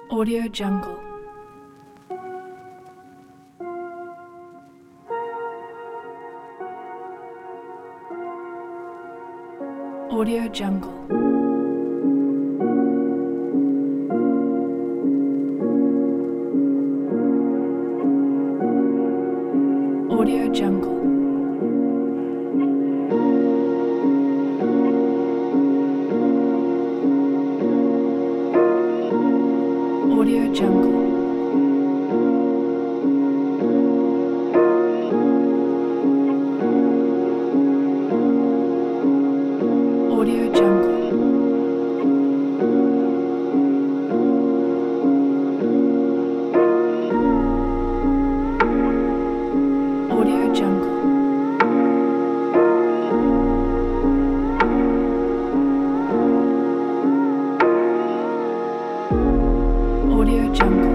Audio Jungle. Audio Jungle. Audio Jungle. Audio Jungle. Audio Jungle. Audio Jungle. Audio Jungle.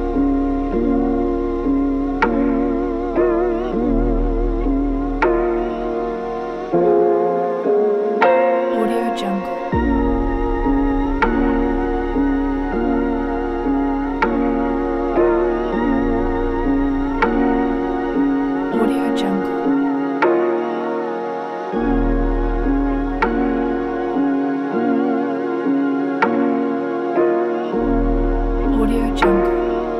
Audio Jungle. Audio Jungle. Audio Jungle.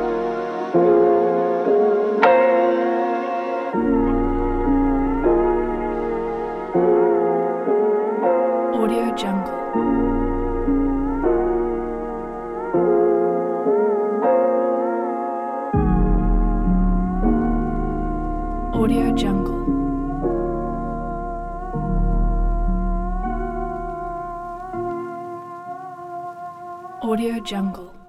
Audio Jungle. Audio Jungle. Audio Jungle.